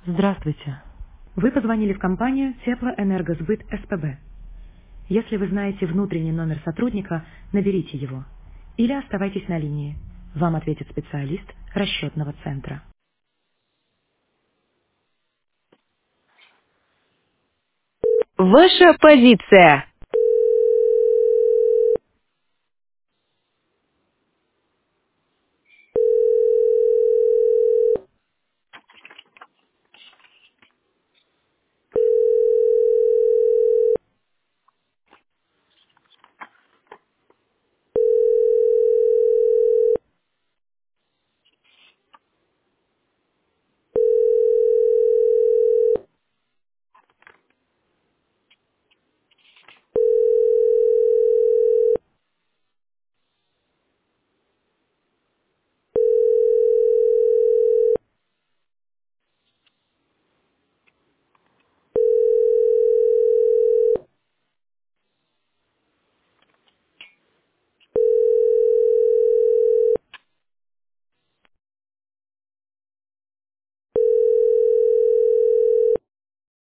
Здравствуйте. Вы позвонили в компанию Теплоэнергосбыт СПБ. Если вы знаете внутренний номер сотрудника, наберите его. Или оставайтесь на линии. Вам ответит специалист расчетного центра. Ваша позиция.